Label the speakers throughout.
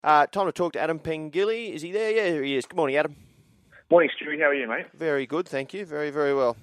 Speaker 1: Time to talk to Adam Pengilly. Is he there? Yeah, here he is. Good morning, Adam.
Speaker 2: Morning, Stewie. How are you, mate?
Speaker 1: Very good, thank you. Very, very well.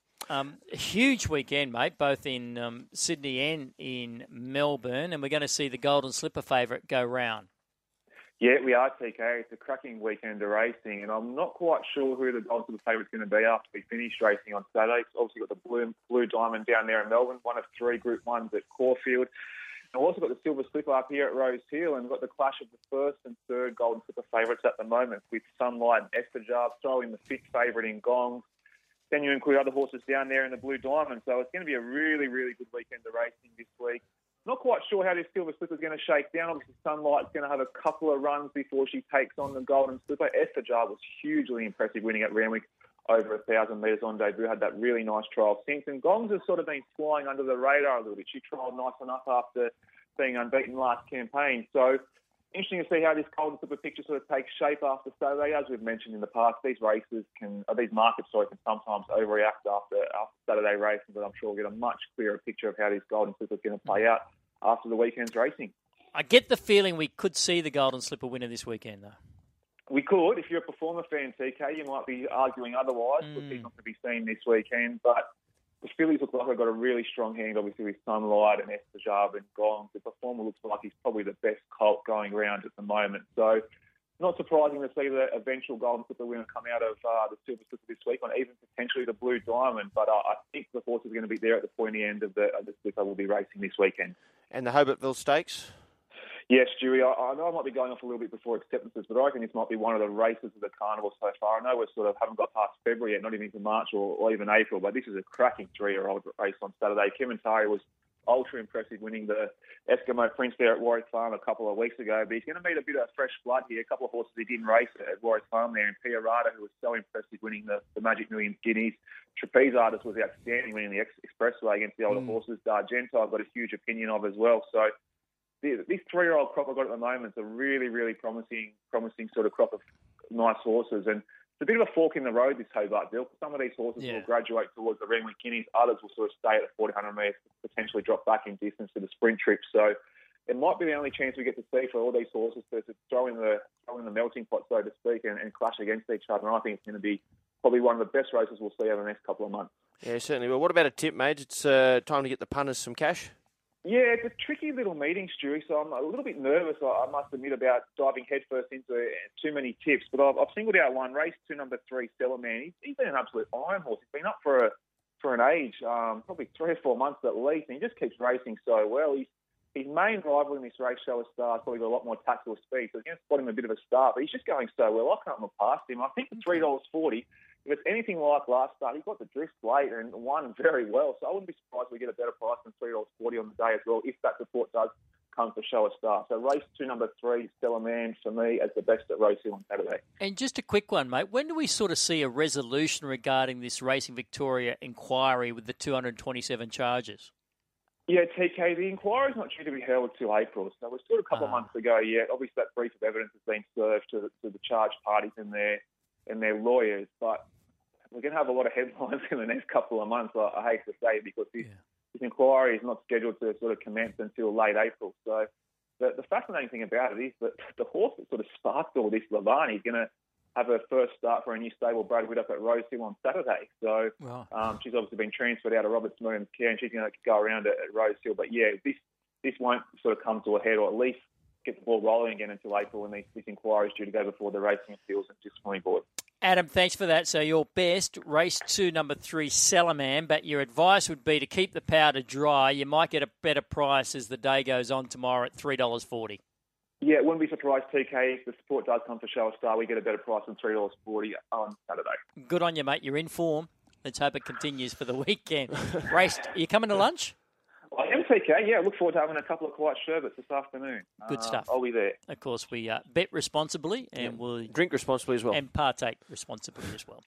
Speaker 3: A huge weekend, mate, both in Sydney and in Melbourne, and we're going to see the Golden Slipper favourite go round.
Speaker 2: Yeah, we are, TK. It's a cracking weekend of racing, and I'm not quite sure who the Golden Slipper favourite's going to be after we finish racing on Saturday. It's obviously got the Blue Diamond down there in Melbourne, one of 3 Group 1s at Caulfield. And we've also got the Silver Slipper up here at Rose Hill, and we've got the clash of the first and third Golden Slipper favourites at the moment, with Sunlight and Estajar throwing the 5th favourite in Gongs. Then you include other horses down there in the Blue Diamond. So it's going to be a really, really good weekend of racing this week. Not quite sure how this Silver Slipper is going to shake down. Obviously, Sunlight's going to have a couple of runs before she takes on the Golden Slipper. Estajar was hugely impressive, winning at Randwick over 1,000 metres on debut. Had that really nice trial since. And Gongs has sort of been flying under the radar a little bit. She trialled nice enough after being unbeaten last campaign. So interesting to see how this Golden Slipper picture sort of takes shape after Saturday. As we've mentioned in the past, these markets can sometimes overreact after Saturday racing, but I'm sure we'll get a much clearer picture of how this Golden Slipper is going to play out after the weekend's racing.
Speaker 3: I get the feeling we could see the Golden Slipper winner this weekend, though.
Speaker 2: We could. If you're a Performer fan, TK, you might be arguing otherwise, but he's not going to be seen this weekend. But the fillies look like they've got a really strong hand, obviously, with Sunlight and Estajar and Gongs. The Performer looks like he's probably the best colt going around at the moment. So not surprising to see the eventual Golden Slipper winner come out of the Silver Slipper this week on even potentially the Blue Diamond. But I think the horse is going to be there at the pointy end of the Slipper will be racing this weekend.
Speaker 1: And the Hobartville Stakes?
Speaker 2: Yes, Stewie, I know I might be going off a little bit before acceptances, but I reckon this might be one of the races of the carnival so far. I know we haven't got past February yet, not even into March or even April, but this is a cracking 3-year-old race on Saturday. Kementari was ultra impressive, winning the Eskimo Prince there at Warwick Farm a couple of weeks ago, but he's going to meet a bit of fresh blood here. A couple of horses he didn't race at Warwick Farm there, and Piarada, who was so impressive, winning the Magic Millions Guineas. Trapeze Artist was outstanding, winning the Expressway against the older horses. D'Argento I've got a huge opinion of as well. So this 3-year-old crop I've got at the moment is a really, really promising sort of crop of nice horses. And it's a bit of a fork in the road, this Hobartville. Some of these horses will graduate towards the Randwick Guineas. Others will sort of stay at the 1,400 metres, potentially drop back in distance to the sprint trip. So it might be the only chance we get to see for all these horses to throw in the melting pot, so to speak, and clash against each other. And I think it's going to be probably one of the best races we'll see over the next couple of months.
Speaker 1: Yeah, certainly. Well, what about a tip, mate? It's time to get the punters some cash.
Speaker 2: Yeah, it's a tricky little meeting, Stewie, so I'm a little bit nervous, I must admit, about diving headfirst into too many tips. But I've singled out one, race 2, number 3, Stellar Man. He's been an absolute iron horse. He's been up for an age, probably 3 or 4 months at least, and he just keeps racing so well. His main rival in this race, Show a Star, has probably got a lot more tactical speed, so it's going to spot him a bit of a start, but he's just going so well. I can't look past him. I think the $3.40, if it's anything like last start, he got the drift late and won very well, so I wouldn't be surprised if we get a better price than $3.40 on the day as well, if that support does come for Show a Star. So race 2, number 3, Stellar Man, for me, as the best at Rose Hill on Saturday.
Speaker 3: And just a quick one, mate. When do we sort of see a resolution regarding this Racing Victoria inquiry with the 227 charges?
Speaker 2: Yeah, TK, the inquiry's not due to be held till April, so we're still a couple of months to go yet. Obviously, that brief of evidence has been served to the charged parties and their lawyers, but we're going to have a lot of headlines in the next couple of months, I hate to say, because this inquiry is not scheduled to sort of commence until late April. So the fascinating thing about it is that the horse that sort of sparked all this, Lavani, is going to have her first start for a new stable, Brad Witt, up at Rose Hill on Saturday. So she's obviously been transferred out of Robert Smooth's care, and she's going to go around at Rose Hill. But yeah, this won't sort of come to a head, or at least get the ball rolling again until April, when this inquiry is due to go before the Racing Appeals and Disciplinary Board.
Speaker 3: Adam, thanks for that. So your best, race 2, number 3, Salaman, but your advice would be to keep the powder dry. You might get a better price as the day goes on tomorrow at $3.40.
Speaker 2: Yeah, wouldn't be surprised, TK, if the support does come for Show a Star, we get a better price than $3.40 on Saturday.
Speaker 3: Good on you, mate. You're in form. Let's hope it continues for the weekend. Race, are you coming to lunch?
Speaker 2: I am, TK. Yeah, I look forward to having a couple of quiet sherbets this afternoon.
Speaker 3: Good stuff.
Speaker 2: I'll be there.
Speaker 3: Of course, we bet responsibly and we'll
Speaker 1: drink responsibly as well.
Speaker 3: And partake responsibly as well.